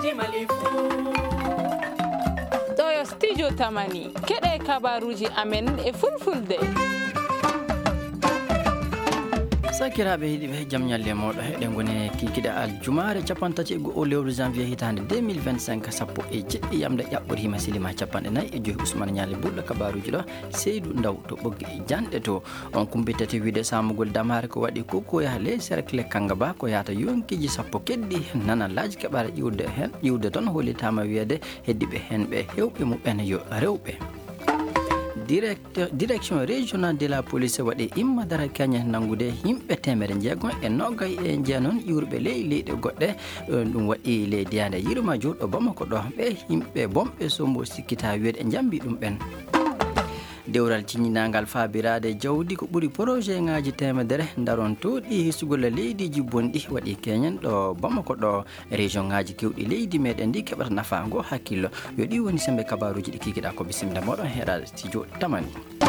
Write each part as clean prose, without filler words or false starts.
Ɗo studio Tamani keɗe kabaruji amen e fulfulde. sakiraɓe yiɗiɓe jaam ñalle moɗo heɗe gone kikiɗe aljumare capantati e go'o lewru janvier hitande 2025 sappo e jeɗɗi yamde ƴaɓɓori hima silima capanɗe nayyi e joyi ousmane ñalle ɓurɗo kabaruji ɗo seydou ndaw to ɓoggi e janɗe to on kumbitati wiide samugol damare ko waɗi kokoya le cercle kangaba ko yata yonkiji sappo keddi nanallaji keɓara ƴiwde toon hollitama wiyede heddiɓe hen ɓe hewɓe muɓɓen yo rewɓe. Direction régionale de la police waɗi immadara kañe nangude yimɓe temere jeegom e noggay e jeenon iwruɓe leyɗe goɗɗe ɗum waɗi leydi yande yirma joɗɗo Bamako ɗo ɓe yimɓe bomɓe sombo sikkita wiide e jambi ɗum ɓen. dewral ciññinagal faabirade jawdi ko ɓuri projet ngaji temedere daron toɗi hissugol leydiji bonɗi waɗi keñen ɗo Bamako ɗo région ngaji kewɗi leydi meɗen ndi keɓata nafa ngo hakkillo yo ɗi woni sembe kabaruji ɗi kikiɗa ko bisimilla moɗon heeɗade studio Tamani.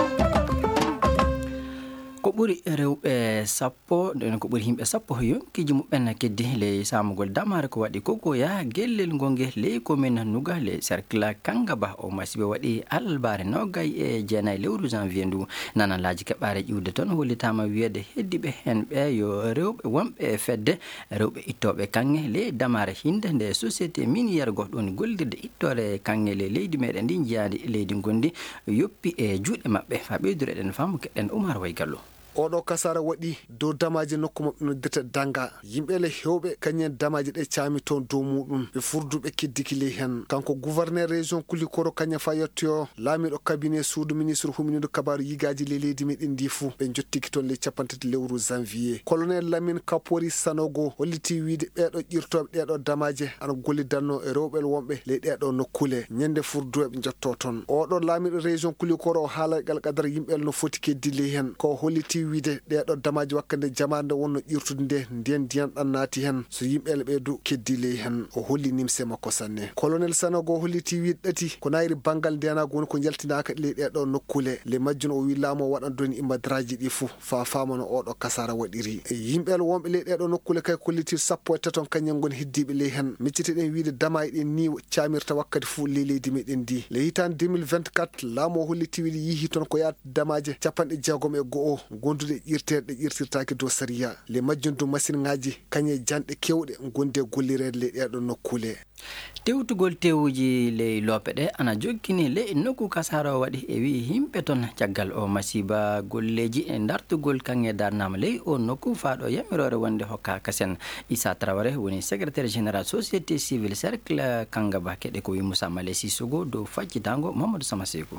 ko ɓuri rewɓe sappo nden ko ɓuri yimɓe sappo yonkiji muɓɓen keddi ley samugol damare ko waɗi kokoya gellel gongue ley commune Nouga le cercle Kangaba o masiɓe waɗi albare noggay e jeenayyi lewru janvier ndu nanallaji keɓare ƴiwde toon hollitama wiyede heddiɓe hen ɓe yo rewɓe wonɓe fedde rewɓe ittoɓe kanŋe ley damare hinde nde société miniére goto ɗon gollirde ittore kanŋe le leydi meɗen ndi jiyadi leydi gondi yoppi e juuɗe mabɓe ha ɓeydureɗen faamu keɗɗen Oumar Way Gallo. oɗo kasara waɗi dow damaji nokku mabɓe noddete danga yimɓele hewɓe kañen damaji ɗe caami toon dow muɗum ɓe furduɓe keddikili hen kanko gouverneur région Kulikoro kaña fa yettoyo laamiɗo cabinet suudu ministre huminiɗo kabaru yigaji le leydi meɗen ndi fou ɓe jottiki toon le capantati lewru janvier colonel Lamine Kapori Sanogo holliti wiide ɓeɗo ƴirtoɓe ɗeɗo damaji ana gollidanno e rewɓel wonɓe le ɗeɗo nokkule ñande furduɓe jotto toon oɗo laamiɗo région Kulikoro o haala gal qadara yimɓel no foti keddili hen ko holliti wiide ɗeɗo damaji wakkande jamande wonno ƴirtude nde nden ndiyan ɗan naati hen so yimɓele ɓeydu keddile hen o holli nimse makko sanne colonel Sanogo holliti wiide ɗati ko nayri banggal ndenago woni ko jaltinaka le ɗeɗo nokkule le majjun o wi laamo waɗandoni immadiraji ɗi fou fa famano oɗo kasara waɗiri yimɓele wonɓe le ɗeɗo nokkule kay kolliti sappo e taton kañen gon heddiɓe le hen micciteɗen wiide damaji ɗen ni camirta wakkati fou le leydi meɗen ndi le hitande 2024 laamo o holliti wiide yiihi toon ko yaata damaji capanɗe jeegom e go'o gondude ƴirteɗe ƴirtirtaki dow sariya le majjundu machine ngaji kañe janɗe kewɗe gonde gollirede le ɗeɗo nokkule tewtugol tewuji ley lope ɗe ana joggini ley nokku kasara o waɗi e wi yimɓe toon caggal o masiba golleji e dartugol kanŋe darnama ley o nokku faaɗo yamirore wonde hokka kasen Issa Traoré woni secrétaire général société civile cercle Kangaba keɗe ko wi Moussa Malé Sissogo dow faccitango Mamadou Samasekou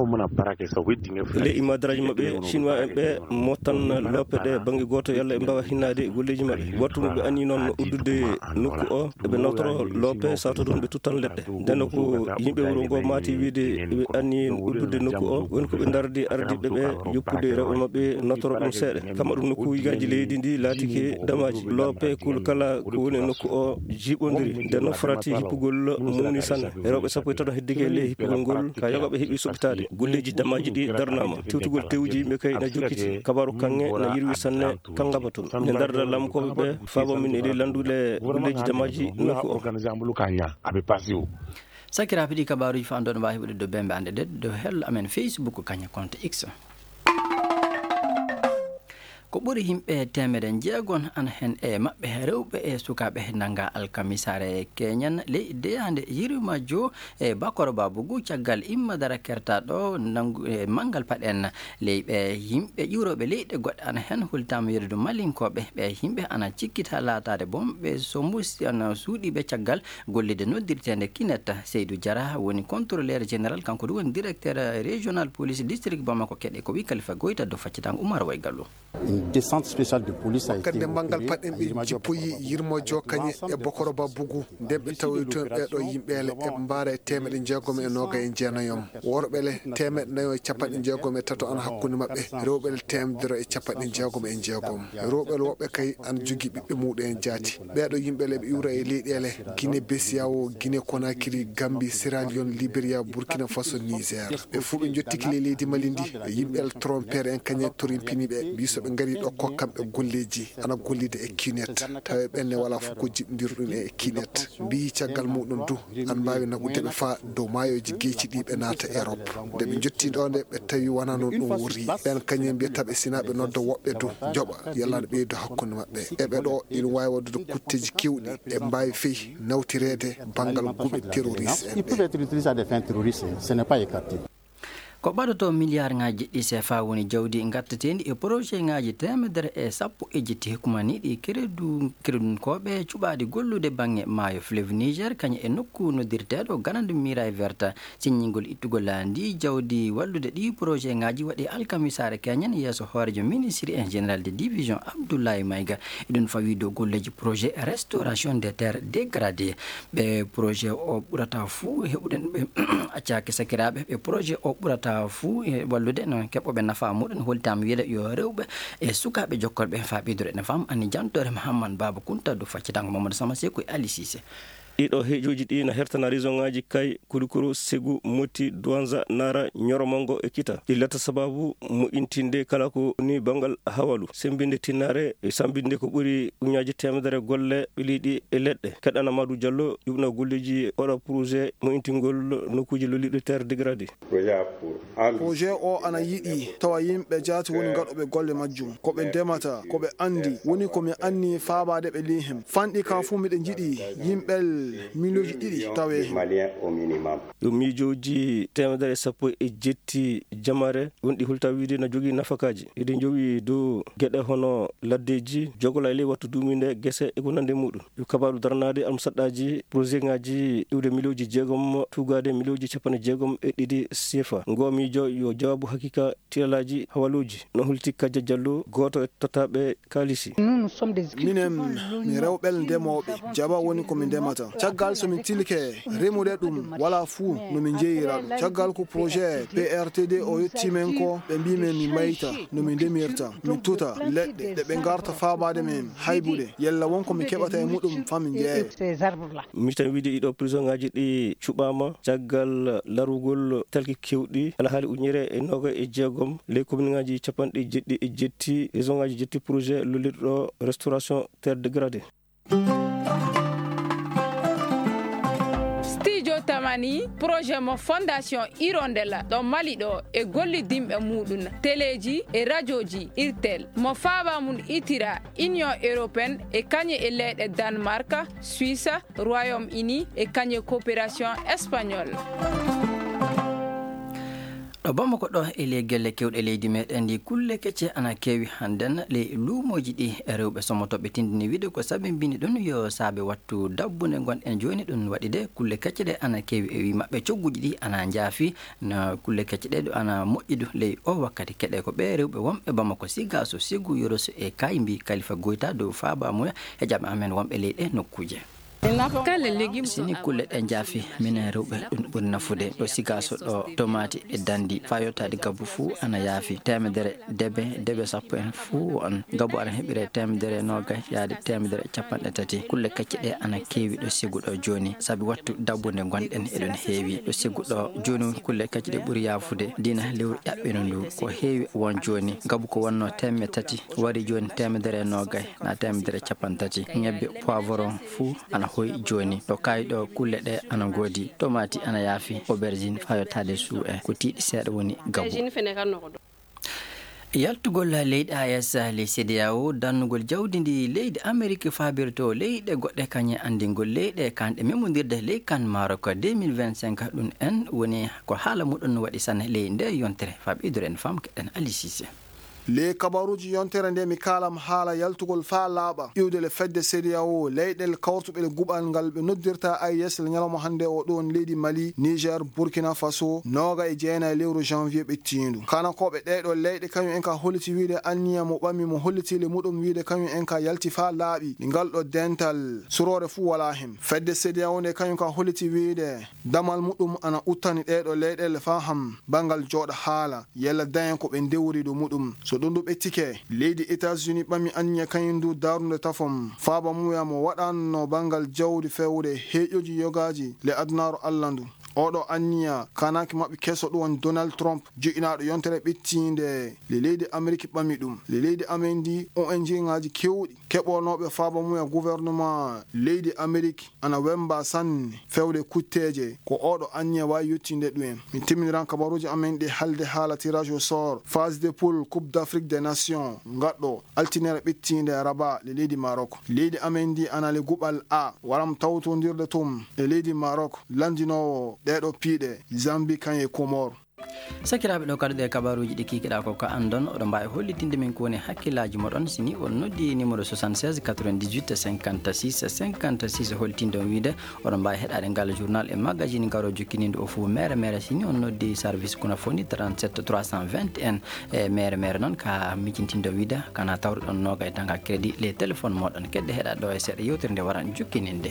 le imadaraji mabɓe chinois en ɓe mottan lope ɗe banggue goto yalla e mbawa hinnade golleji mabɓe wattumo ɓe anni noon uddude nokku o eɓe nawtoro lope sawto ɗum ɓe tuttan leɗɗe nden ko yimɓe wuro ngo mati wiide ɓe anni uddude nokku o woni koɓe dardi ardiɓe ɓe yoppude rewɓe mabɓe notoro ɗum seeɗa kama ɗum nokku yigaji leydi ndi laatike damaji lope kul kala ko woni nokku o jiɓodiri nden noon farati hippugol mumni sanne rewɓe sappo e tato heddike le hippugol ngol ka yogaɓe heeɓi soɓitade golleji damaji ɗi darnama tewtugol tewuji yimɓe kay na jokkiti kabaru kanŋe na yirwi sanne Kangaba toon nde darda lamkoɓe ɓe faabo min eɗi landude golleji damaji nokku o sakiraɓe ɗi kabaruji fa andono wawi heɓude dow bembe ande ɗe dow hello amen Facebook kaña compte X ko ɓuri yimɓe temere jeegon ana hen e maɓɓe rewɓe e sukaɓe nanga alkamisare keñen ley deyande yirma jo e Bakoro Babougu caggal immadara kertaɗo nangu e manggal paɗen ley ɓe yimɓe ƴiwroɓe leyɗe goɗɗe ana hen hultama yerude malinkoɓe ɓe yimɓe ana cikkita latade bomɓe so musi ana suuɗiɓe caggal gollide noddirtede Kinetta Seydou Diara woni contrôleur général kanko ɗum woni directeur régional police district Bamako keɗe ko wi Kalifa Goyta do faccitango Oumar Way Gallo descente spéciale de police wakkande mbangal paɗen ɓe jippoyi yirmo jo kañe e Bakoro Babougu nden ɓe tawi toon ɓeɗo yimɓele eɓe mbaara e temeɗe jeegom e noga e jeenayom worɓele temeɗe nayo e capanɗe jeegom e tato ana hakkude mabɓe rewɓele temedere e capanɗe jeegom e jeegom rewɓele woɓɓe kay ana jogui ɓiɓɓe muɗum jaati ɓeɗo yimɓele ɓe iwra e leyɗele Guinée Bissau Guinée Conakry Gambie Sierra Leone Libéria Burkina Faso Niger ɓe fuu ɓe jottiki le leydi Mali ndi yimɓele trompere en kañen torimpini ɓe mbisoɓe ngari ɗo kokkamɓe golleji ana gollide e kinet tawi ɓenne wala fof ko jiɓdirɗum e kinet mbi caggal muɗum du an mbawi naɓudeɓe fa dow mayoji geeci ɗi ɓe naata Europe nde ɓe jotti ɗo nde ɓe tawi wona noon ɗum wori ɓen kañum mbiyataɓe sina ɓe nodda woɓɓe du joɓa yalla ɓeydo hakkude maɓɓe eɓe ɗo ina wawi waddude kutteji kewɗi e mbawi feyi nawtirede banggal guɓe terroriste ko ɓaɗoto milliard ngaji ɗi CFA woni jawdi gartatendi e projet ngaji 110 e jetti hikkumani ɗi keredunkoɓe cuɓade gollude banggue maayo fleuve Niger kañum e nokku noddirteɗo ganande Miray Verta signingol ittugol ndi jawdi wallude ɗi projet ngaji waɗi alkamisare keñen yeeso hoorejo ministre en général de division Abdoulaye Maïga eɗum fawi dow golleji projet restauration des terres dégradées ɓe projet o ɓurata fuu heɓuɗen ɓe accake sakiraɓe ɓe projet o ɓurata fuu e wallude no keɓoɓe nafa muɗum holtama wiide yo rewɓe e sukaɓe jokkorɓe faɓidore ne fam ani jantore Mahamman Baba Kunta do faccitango Mamadou Sama Sekou e Ali Cissé ɗiɗo heejoji ɗi na hertana région ngaji kay Kulukuru Ségou Moti Douanza Nara Ñoromongo e Kita ɗi latta sababu mo intinde kala ko ni bangal hawalu sembinde tinnare e sambinde ko ɓuuri uñaji temedere golle ɓiliɗi e leɗɗe keɗɗan Amadou Diallo yubna golleji oɗo projet mo intingol nokkuji loliɗo terre dégradé projet o ana yiɗi tawa yimɓe jaati woni gaɗoɓe golle majjum koɓe ndemata koɓe andi woni komi anni faabade ɓe lihem fanɗi ka fuu miɗe jiɗi yimɓel miloji ɗiɗi tawe yo miijoji 110 e jetti jamare wonɗi hulta wiide na jogui nafakaji eɗen jowi dow gueɗe hono laddeji jogola e ley wattu duminde guese e ko nande muɗum yo kabaru darnade almusaɗɗaji projet ngaji iwde miloji 6 tugade miloji 62 CFA ngo miijo yo jawabu hakika tilalaji hawaluji no hulti Kadia Diallo goto e tottaɓe kalisi minen mi rewɓel ndemoɓe jaba woni komi ndemata caggal somin tilke remude ɗum wala fuu nomin jeeyira ɗum caggal ko projet PRTD o yettimen ko ɓe mbimen mi mayta nomin ndemirta mi tuta leɗɗe ɗe ɓe garta faabade men haybude yalla wonko mi keɓata e muɗum famin jeeya mi tan wiide ɗiɗo prison ngaji ɗi cuɓama caggal larugol talki kewɗi alhaali uñere e 26 les commune ngaji 70 e jetti région ngaji jetti projet lolirɗo restauration terre dégradé tamani projet mo fondation Hirondella ɗo Mali ɗo e gollidimɓe muɗum téléji e radioji irtel mo faaba mum itira Union européenne e kañe e leyɗe Danemark Suisse Royaume-Uni e kañe coopération espagnole ɗo Bamako ɗo e ley gelle kewɗe leydi meɗen ndi kulle kecce ana kewi hannden ley luumoji ɗi rewɓe somotoɓe tindini wiide ko sabimbini ɗum yo saabe wattu dabbunde gonɗen joni ɗum waɗi de kulle kecce ɗe ana kewi e wi maɓɓe cogguji ɗi ana jaafi no kulle kecce ɗe ɗo ana moƴƴidu ley o wakkati keɗe ko ɓe rewɓe wonɓe Bamako Sigaso Ségou Yoroso e Kayimbi Khalifa Goyta dow faabamuya e jaɓe amen wonɓe ley ɗe nokkuje sini kulle ɗe jaafi minen rewɓe ɗum ɓuri nafude ɗo Sigaso ɗo tomati e dandi fa yottade gabbu fuu ana yaafi temedere debe 10 en fuu on gabbu ana heɓire temedere 20 yaade temedere 30 kulle kecce ɗe ana kewi ɗo Ségou ɗo joni saabi wattu dabbude gonɗen eɗon heewi ɗo Ségou ɗo joni kulle kecce ɗe ɓuuri yaafude dina lewru ƴaɓɓino ndu ko heewi won joni gabbu ko wonno 300 wari joni temedere 20 na temedere 30 ñebbe poivron fuu ana hoy joni ɗo kayiɗo kulle ɗe ana goodi tomati ana yaafi aubergine fa yottade suu e ko tiiɗi seeɗa woni gabbu yaltugol leydi AES ley CEDEAO dannugol jawdi ndi leydi Amérique fabirto leyɗe goɗɗe kañe andingol leyɗe kanɗe memodirde ley kan Maroc 2025 ɗum en woni ko haala muɗum no waɗi sanne ley nde yontere faɓidore en fam keɗen Ali Cissé le kabaruji yontere nde mi kalam haala yaltugol fa laaɓa iwde le fedde CEDEAO leyɗel kawtuɓe le guɓal ngal ɓe noddirta AES le ñalawma hannde o ɗon leydi Mali Niger Burkina Faso 29 lewru janvier ɓettindu kanakoɓe ɗeɗo leyɗe kañum en ka holliti wiide anniya mo ɓammi mo holliti le muɗum wiide kañum en ka yalti fa laaɓi ɗi ngal ɗo dental surore fuu wala hen fedde CEDEAO nde kañum ka holliti wiide damal muɗum ana uttani ɗeɗo leyɗele fa ham bangal jooɗa haala yalla dayen ko ɓe ndewri ɗo muɗum so to ɗum ɗo ɓettike leydi États-Unis ɓami anya kayindu darunde tafom faaba muya mo waɗanno bangal jawdi fewde heƴoji yogaji le adunaro Allah ndu oɗo anniya kanaki mabɓe keso ɗum Donald Trump joƴinaɗo yontere ɓettinde le leydi Amérique ɓami ɗum le leydi amen ndi ONG ngaji kewɗi keɓonoɓe faaba muya gouvernement leydi Amérique ana wemba sanne fewde kutteje ko oɗo anniya wawi yettinde ɗumen min timminiran kabaruji amen ɗe halde haala tirage au sort phase de poule Coupe d'Afrique des Nations gaɗɗo altinere ɓettinde Rabat le leydi Maroc leydi amen ndi ana le guɓal A waram tawtodirde tum e leydi Maroc landinowo ɗeɗo piiɗe Zambie kanye Comore. sakiraɓe ɗo kaɗuɗe kabaruji ɗi kikiɗa ko andon oɗo mbawi hollitinde min ko woni hakkillaji moɗon sini on noddi numéro 76 98 56 56 holtinde on wiide oɗon mbawi heɗade ngal journal e magazine garo jokkininde o fou mere sini on noddi service kunafoni 37 321 e mere noon ka micintinde o wiide kana tawruɗon noga e tanga crédit les téléphone moɗon kedde heɗade ɗo e seeɗa yewtere nde waran jokkininde.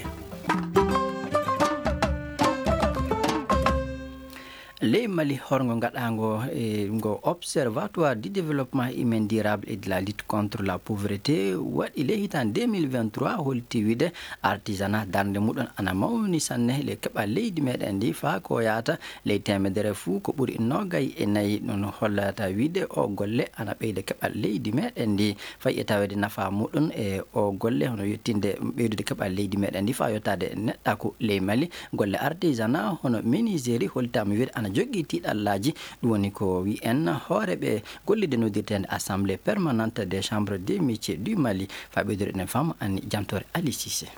ley Mali horgo gaɗago go observatoire du développement humain durable et de la lutte contre la pauvreté waɗi ley hitande 2023 holti wiide artisanat darde muɗum ana mawni sanne le keɓa leydi meɗen ndi fa ko yata ley temedere fuu ko ɓuuri nogay e nayyi ɗum hollata wiide o golle ana ɓeyda keɓal leydi meɗen ndi fayi e tawede nafa muɗum e o golle hono yettinde ɓeydude keɓal leydi meɗen ndi fa yettade neɗɗa ko ley Mali golle artisanat hono menuiserie holtama wiide ana jogui tiɗallaji ɗum woni ko wi en hooreɓe gollide nodirtede assemblée permanente des chambres des métiers du Mali fa ɓeydore enen fam anni jamtore Ali Cissé.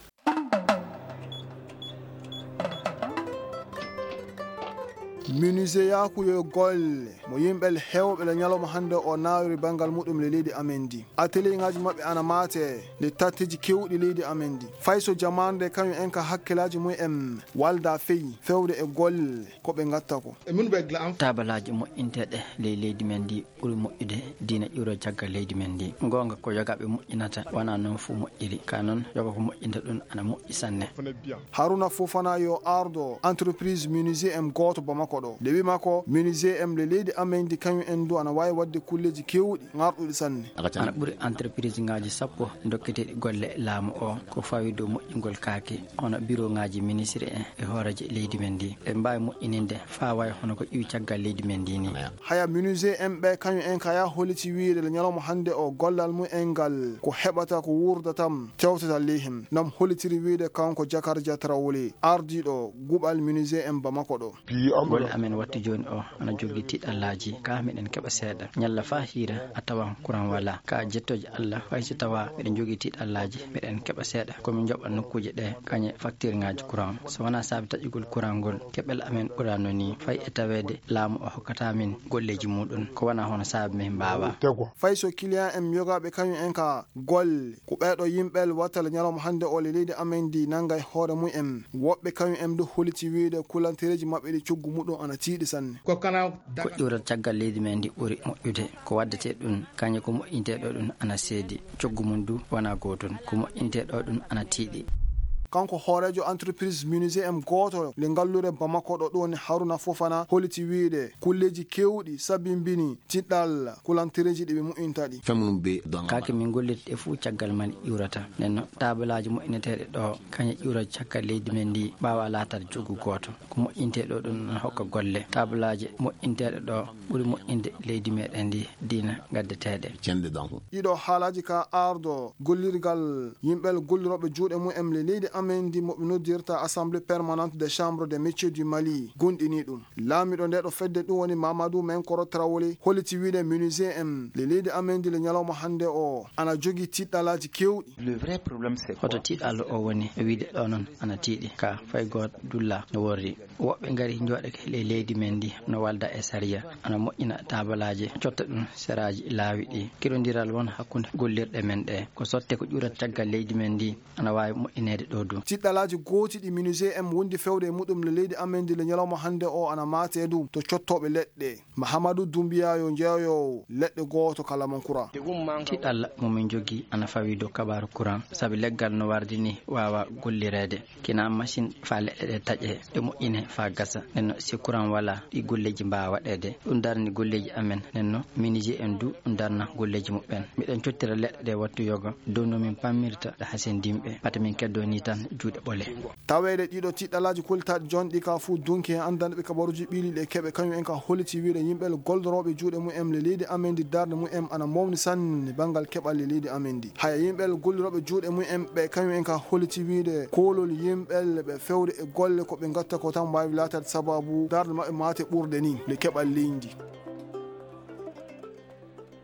menuisier yakuyo golle mo yimɓe hewɓe le ñalawma hande o nawiri bangal muɗum le leydi amen ndi atelier ngaji mabɓe ana mate le tattiji kewɗi leydi amen ndi fayso jamande kañum en ka hakkillaji mumen walda feyi fewde e golle koɓe gatta ko tabalaji moƴƴinteɗe ley leydi men ndi ɓuuri moƴƴude dina ƴiwro caggal leydi men ndi gonga ko yogaɓe moƴƴinata wona noon fo moƴƴiri ka noon yoga ko moƴƴinta ɗum ana moƴƴi sanne. Haruna Fofana yo ardo entreprise menuisier em goto Bamako ɗo nde wima ko menuisier em le leydi amen ndi kañum en du ana wawi wadde kulleji kewɗi garɗuɗi sanne ana ɓuuri entreprise ngaji sappo dokketeɗi golle laamu o ko fawi dow moƴƴingol kaake hono bureau ngaji ministre en e hooreje leydi men ndi ɓe mbawi moƴƴininde fa way hono ko ƴiwi caggal leydi men ndi ni haya menuisier em ɓe kañum en kaya holiti wiide le ñalawma hande o gollal mumen ngal ko heɓata ko wurdatam tewtata leyhim nam holitiri wiide kanko Jakarja Traoré ardiɗo guɓal menuisier em Bamako ɗo amen watti joni o ana jogui tiɗallaji ka meɗen keɓa seeɗa ñalla fa hiira a tawan courant wala ka jettoje Allah fayso tawa meɗen jogui tiɗallaji meɗen keɓa seeɗa komin joɓa nokkuje ɗe kañe facture ngaji courant so wona saabi taƴugol courant ngol keɓel amen ɓurano ni fayi e tawede laamu o hokkata min golleji muɗum ko wona hono saabi min mbawa fayso client en yogaɓe kañum en ka golle ko ɓeɗo yimɓel wattale ñalawma hande o le leydi amen ndi nangay hoore mumen woɓɓe kañum en du holiti wiide kulantereji mabɓe ɗi coggu muɗum ana tiiɗi sanne ko ƴuwrat caggal leydi men ndi ɓuuri moƴƴude ko waddete ɗum kañe ko moƴƴinteɗo ɗum ana seedi coggu mum du wona goton ko moƴƴinteɗo ɗum ana tiiɗi kanko hoorejo entreprise menuisier em goto le ngallure Bamako ɗo ɗon Haruna Fofana holiti wiide kulleji kewɗi sabimbini tiɗɗal kulantereji ɗi ɓe moƴƴintaɗi kake min gollirte fuu caggal man ƴiwrata nenno tabalaji moƴƴineteɗe ɗo kañe ƴiwra caggal leydi men ndi mbawa latade joggu goto ko moƴƴinteɗo ɗum ana hokka golle tabalaji moƴƴinteɗe ɗo ɓuuri moƴƴinde leydi meɗen ndi dina gaddeteɗe ɗiɗo haalaji ka ardo gollirgal yimɓel golliroɓe juuɗe mumen le leydi amen ndi moɓe noddirta assemblée permanente des chambres des métiers du Mali gonɗini ɗum laamiɗo nde ɗo fedde ɗum woni Mamadou Menkoro Traoré holiti wiide menuisier en le leydi amen ndi le ñalawma hande o ana jogui tiɗɗalaji kewɗi hoto tiɗɗallo o woni wiide ɗo noon ana tiiɗi ka fay goto dulla no worri woɓɓe gaari jooɗake le leydi men ndi no walda e saria ana moƴƴina tabalaji cotta ɗum seraji laawi ɗi kiɗodiral won hakkude gollirɗe men ɗe ko sotte ko ƴurat caggal leydi men ndi ana wawi moƴƴinede ɗo suudu tiɗɗalaji gooti ɗi minusé en wondi fewde e muɗum le leydi amendi le ñalawma hande o ana mate ɗum to cottoɓe leɗɗe. Mahamadou Doumbia yo jeeyowo leɗɗe goto Kalamankura. tiɗal momin jogui ana fawi dow kabaru courant saabi leggal no wardi ni wawa gollirede kina machine fa leɗɗe ɗe taƴe ɗe moƴƴine fa gasa nenno si courant wala ɗi golleji mbawa waɗede ɗum darni golleji amen nenno miniji en du ɗum darna golleji muɓɓen miɗen cottira leɗɗe ɗe wattu yoga dow nomin pammirta ɗe hasen dimɓe pata min keddo ni tan juuɗe ɓole tawede ɗiɗo tiɗɗalaji kultaɗi jonɗi ka fu dunki hen andanɓe kabaruji ɓiili ɗe keɓe kañum en ka holliti wiide yimɓe goldoroɓe juuɗe mumen le leydi amendi darde mumen ana mawni sanne banggal keɓal le leydi amendi haya yimɓe golliroɓe juuɗe mumen ɓe kañum en ka holliti wiide kolol yimɓe ɓe fewde e golle ko ɓe gatta ko tan mbawi latade sababu darde mabɓe mate ɓurde ni le keɓal leydi